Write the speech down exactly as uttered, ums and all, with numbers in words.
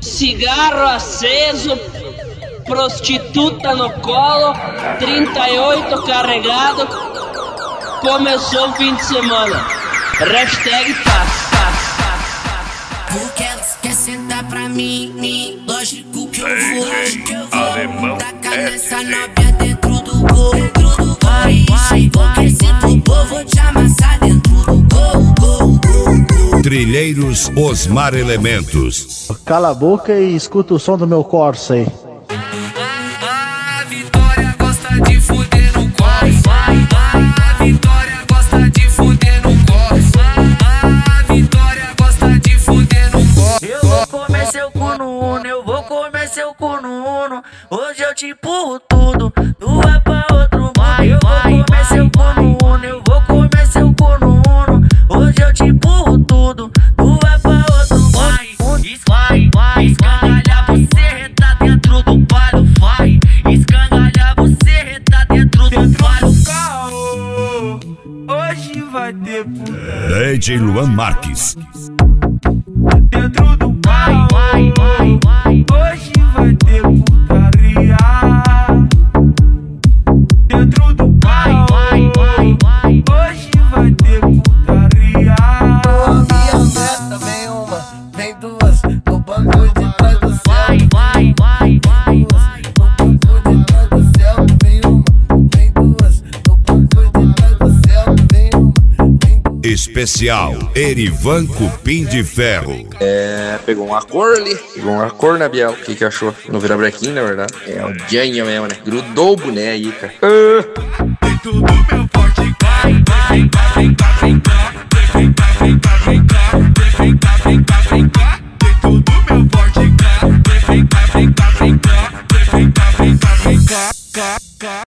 cigarro aceso, prostituta no colo, trinta e oito carregado, começou o fim de semana. Hashtag paz, paz, paz, paz. Porque elas quer sentar pra mim, mim, lógico que eu vou, que eu vou tacar nessa novinha dentro do gol, dentro do gol. Porque se tu for, vou te amassar dentro do gol, gol, gol, gol. Trilheiros Osmar Elementos. Cala a boca e escuta o som do meu Corsa aí. A Vitória gosta de fuder no Corsa. A Vitória gosta de fuder no Corsa. A Vitória gosta de fuder no Corsa. Eu vou comer seu cu no Uno, eu vou comer seu cu no Uno. Hoje eu te empurro tudo, tu vai pra outro mundo. Eu vou comer seu cu no Uno, eu vou comer seu cu no Uno. Hoje eu te empurro tudo, tu vai pra outro mundo. Vai, vai, escangalhar você, tá dentro do palho. Vai, escangalhar você, tá dentro do palho. Caô, hoje vai ter D J Luan Marques. dentro do palho. Vai, vai, vai, hoje vai ter putaria. Dentro do palho. Vai, vai, vai, hoje vai ter putaria. Minha meta vem uma, vem duas, no banco de trás do céu. Vai, vai, vai, vai, No banco de trás do céu, vem uma, vem duas, no banco de trás do céu, vem uma, vem duas. Especial Erivan Cupim de Ferro. É, pegou uma cor ali, pegou uma cor na Biel. O que que achou? Não vira brequinho, na verdade. É o Janha mesmo, né? Grudou o boné aí, cara. Ah. tudo meu forte. Vai, vai, vai, vai, vai, vai, vai, vai, vem cá, vem cá, vem cá, tem tudo meu forte, vem cá, vem cá, vem cá, vem cá, vem cá, vem cá, vem cá, cá, cá.